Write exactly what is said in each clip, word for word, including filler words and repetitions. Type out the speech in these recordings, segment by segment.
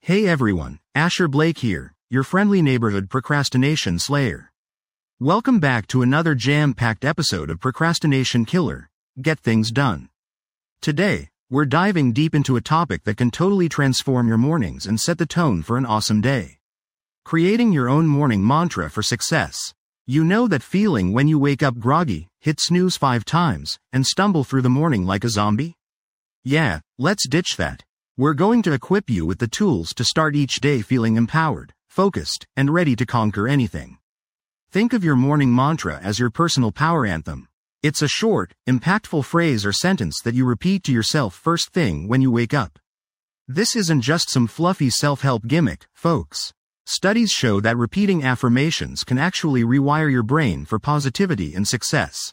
Hey everyone, Asher Blake here, your friendly neighborhood procrastination slayer. Welcome back to another jam-packed episode of Procrastination Killer, Get Things Done. Today, we're diving deep into a topic that can totally transform your mornings and set the tone for an awesome day. Creating your own morning mantra for success. You know that feeling when you wake up groggy, hit snooze five times, and stumble through the morning like a zombie? Yeah, let's ditch that. We're going to equip you with the tools to start each day feeling empowered, focused, and ready to conquer anything. Think of your morning mantra as your personal power anthem. It's a short, impactful phrase or sentence that you repeat to yourself first thing when you wake up. This isn't just some fluffy self-help gimmick, folks. Studies show that repeating affirmations can actually rewire your brain for positivity and success.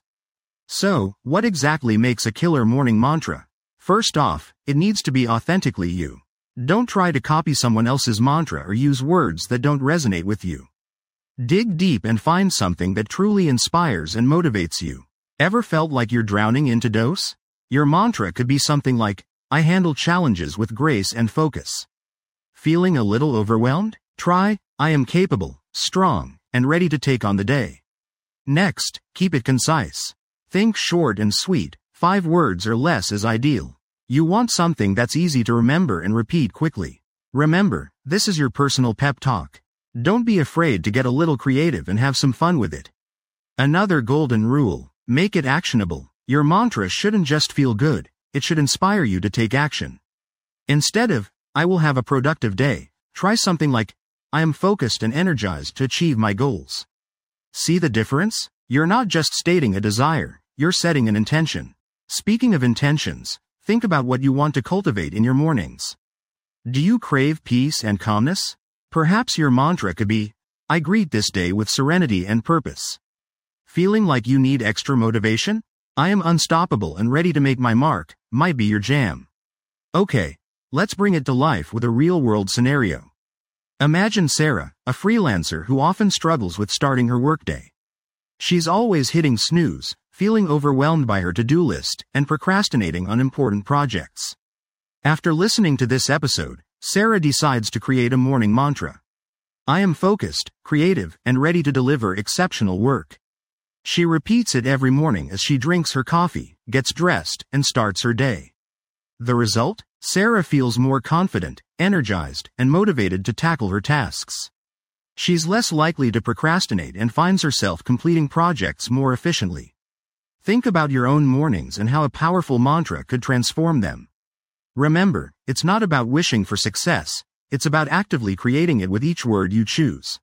So, what exactly makes a killer morning mantra? First off, it needs to be authentically you. Don't try to copy someone else's mantra or use words that don't resonate with you. Dig deep and find something that truly inspires and motivates you. Ever felt like you're drowning into dose? Your mantra could be something like, I handle challenges with grace and focus. Feeling a little overwhelmed? Try, I am capable, strong, and ready to take on the day. Next, keep it concise. Think short and sweet, five words or less is ideal. You want something that's easy to remember and repeat quickly. Remember, this is your personal pep talk. Don't be afraid to get a little creative and have some fun with it. Another golden rule, make it actionable. Your mantra shouldn't just feel good, it should inspire you to take action. Instead of, I will have a productive day, try something like, I am focused and energized to achieve my goals. See the difference? You're not just stating a desire, you're setting an intention. Speaking of intentions, think about what you want to cultivate in your mornings. Do you crave peace and calmness? Perhaps your mantra could be, I greet this day with serenity and purpose. Feeling like you need extra motivation? I am unstoppable and ready to make my mark, might be your jam. Okay, let's bring it to life with a real-world scenario. Imagine Sarah, a freelancer who often struggles with starting her workday. She's always hitting snooze, feeling overwhelmed by her to-do list, and procrastinating on important projects. After listening to this episode, Sarah decides to create a morning mantra. I am focused, creative, and ready to deliver exceptional work. She repeats it every morning as she drinks her coffee, gets dressed, and starts her day. The result? Sarah feels more confident, energized, and motivated to tackle her tasks. She's less likely to procrastinate and finds herself completing projects more efficiently. Think about your own mornings and how a powerful mantra could transform them. Remember, it's not about wishing for success, it's about actively creating it with each word you choose.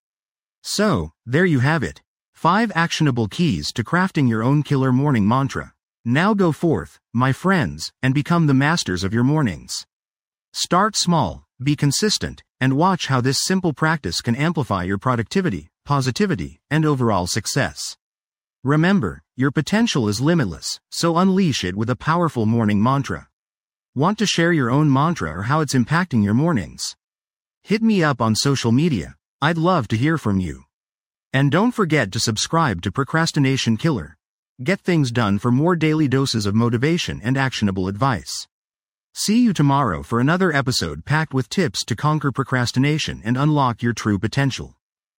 So, there you have it. Five actionable keys to crafting your own killer morning mantra. Now go forth, my friends, and become the masters of your mornings. Start small, be consistent, and watch how this simple practice can amplify your productivity, positivity, and overall success. Remember, your potential is limitless, so unleash it with a powerful morning mantra. Want to share your own mantra or how it's impacting your mornings? Hit me up on social media, I'd love to hear from you. And don't forget to subscribe to Procrastination Killer. Get things done for more daily doses of motivation and actionable advice. See you tomorrow for another episode packed with tips to conquer procrastination and unlock your true potential.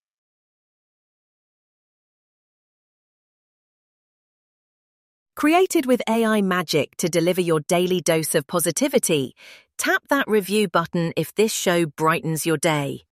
Created with A I magic to deliver your daily dose of positivity, tap that review button if this show brightens your day.